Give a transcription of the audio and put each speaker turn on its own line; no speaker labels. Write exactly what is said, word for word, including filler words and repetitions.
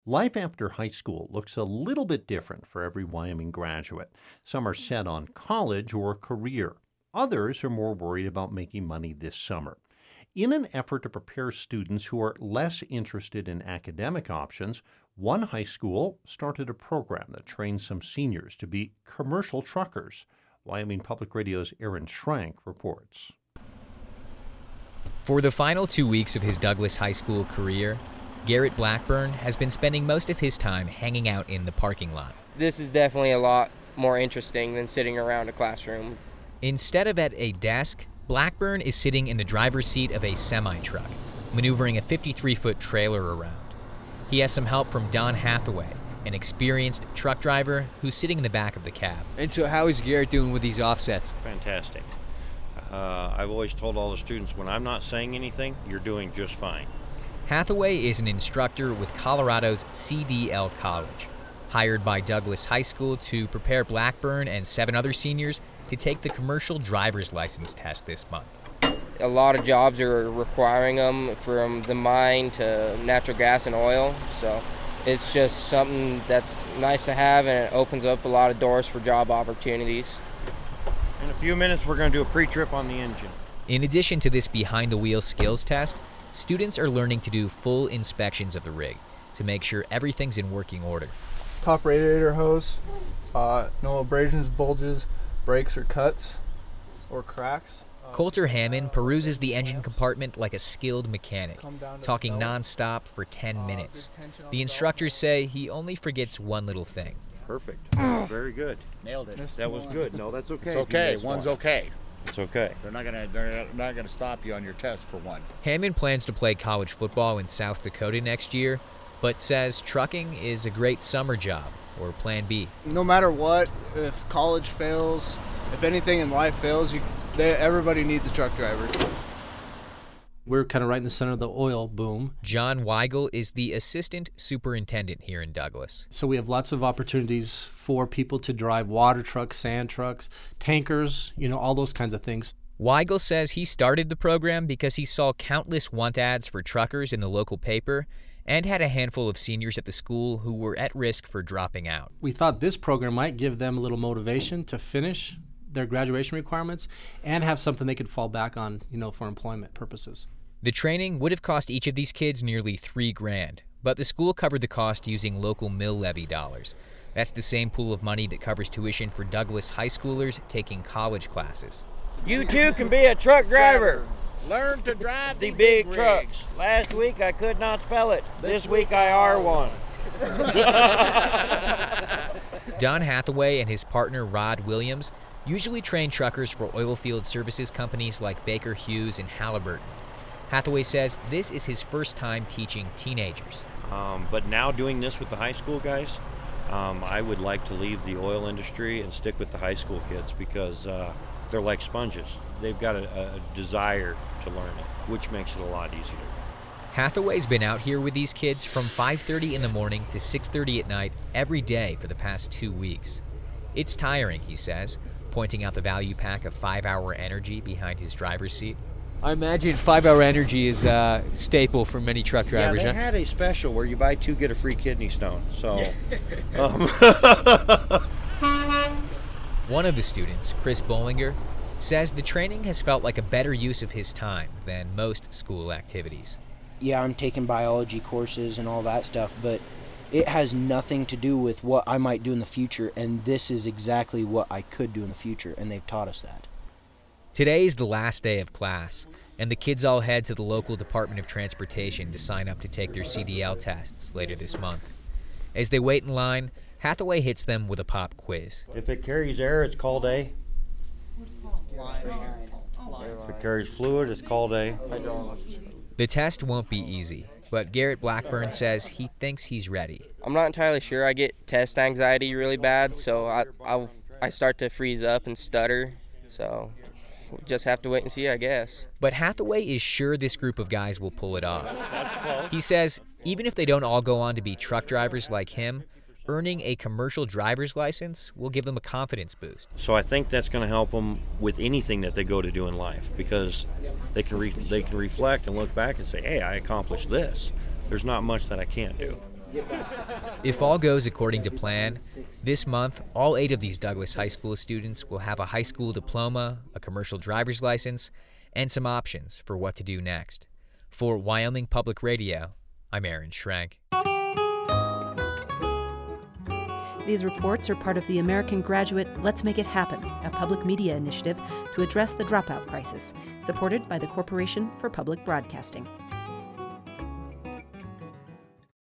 Life after high school looks a little bit different for every Wyoming graduate. Some are set on college or a career. Others are more worried about making money this summer. In an effort to prepare students who are less interested in academic options, one high school started a program that trains some seniors to be commercial truckers. Wyoming Public Radio's Aaron Schrank reports.
For the final two weeks of his Douglas High School career, Garrett Blackburn has been spending most of his time hanging out in the parking lot.
This is definitely a lot more interesting than sitting around a classroom.
Instead of at a desk, Blackburn is sitting in the driver's seat of a semi-truck, maneuvering a fifty-three foot trailer around. He has some help from Don Hathaway, an experienced truck driver who's sitting in the back of the cab.
And so how is Garrett doing with these offsets?
Fantastic. Uh, I've always told all the students, when I'm not saying anything, you're doing just fine.
Hathaway is an instructor with Colorado's C D L College, hired by Douglas High School to prepare Blackburn and seven other seniors to take the commercial driver's license test this month.
A lot of jobs are requiring them, from the mine to natural gas and oil, so it's just something that's nice to have, and it opens up a lot of doors for job opportunities.
In a few minutes, we're going to do a pre-trip on the engine.
In addition to this behind-the-wheel skills test, students are learning to do full inspections of the rig to make sure everything's in working order.
Top radiator hose, uh, no abrasions, bulges, breaks or cuts or cracks.
Coulter Hammond peruses the engine compartment like a skilled mechanic, talking nonstop for ten minutes. The instructors say he only forgets one little thing.
Perfect. Very good.
Nailed it.
That was good. No, that's okay.
It's okay. One's
one.
okay.
It's okay.
They're not gonna. They're not gonna stop you on your test for one.
Hammond plans to play college football in South Dakota next year, but says trucking is a great summer job, or Plan B.
No matter what, if college fails, if anything in life fails, you, they, everybody needs a truck driver.
We're kind of right in the center of the oil boom.
John Weigel is the assistant superintendent here in Douglas.
So we have lots of opportunities for people to drive water trucks, sand trucks, tankers, you know, all those kinds of things.
Weigel says he started the program because he saw countless want ads for truckers in the local paper and had a handful of seniors at the school who were at risk for dropping out.
We thought this program might give them a little motivation to finish their graduation requirements and have something they could fall back on, you know, for employment purposes.
The training would have cost each of these kids nearly three grand, but the school covered the cost using local mill levy dollars. That's the same pool of money that covers tuition for Douglas high schoolers taking college classes.
You too can be a truck driver.
Learn to drive
The
the
big
big
trucks.
rigs.
Last week I could not spell it. This week I are one.
Don Hathaway and his partner Rod Williams usually train truckers for oilfield services companies like Baker Hughes and Halliburton. Hathaway says this is his first time teaching teenagers.
Um, but now doing this with the high school guys, um, I would like to leave the oil industry and stick with the high school kids because uh, they're like sponges. They've got a, a desire to learn it, which makes it a lot easier.
Hathaway's been out here with these kids from five thirty in the morning to six thirty at night every day for the past two weeks. It's tiring, he says, pointing out the value pack of five hour energy behind his driver's seat.
I imagine five-hour energy is a staple for many truck drivers.
Yeah, they
huh?
had a special where you buy two, get a free kidney stone. So, um,
One of the students, Chris Bollinger, says the training has felt like a better use of his time than most school activities.
Yeah, I'm taking biology courses and all that stuff, but it has nothing to do with what I might do in the future, and this is exactly what I could do in the future, and they've taught us that.
Today's the last day of class, and the kids all head to the local Department of Transportation to sign up to take their C D L tests later this month. As they wait in line, Hathaway hits them with a pop quiz.
if it carries air, it's called a. If it carries fluid, it's called a.
The test won't be easy, but Garrett Blackburn says he thinks he's ready.
I'm not entirely sure. I get test anxiety really bad, so I I, I start to freeze up and stutter, so we'll just have to wait and see, I guess.
But Hathaway is sure this group of guys will pull it off. He says even if they don't all go on to be truck drivers like him, earning a commercial driver's license will give them a confidence boost.
So I think that's going to help them with anything that they go to do in life because they can re- they can reflect and look back and say, hey, I accomplished this. There's not much that I can't do.
If all goes according to plan, this month, all eight of these Douglas High School students will have a high school diploma, a commercial driver's license, and some options for what to do next. For Wyoming Public Radio, I'm Aaron Schrank.
These reports are part of the American Graduate Let's Make It Happen, a public media initiative to address the dropout crisis, supported by the Corporation for Public Broadcasting.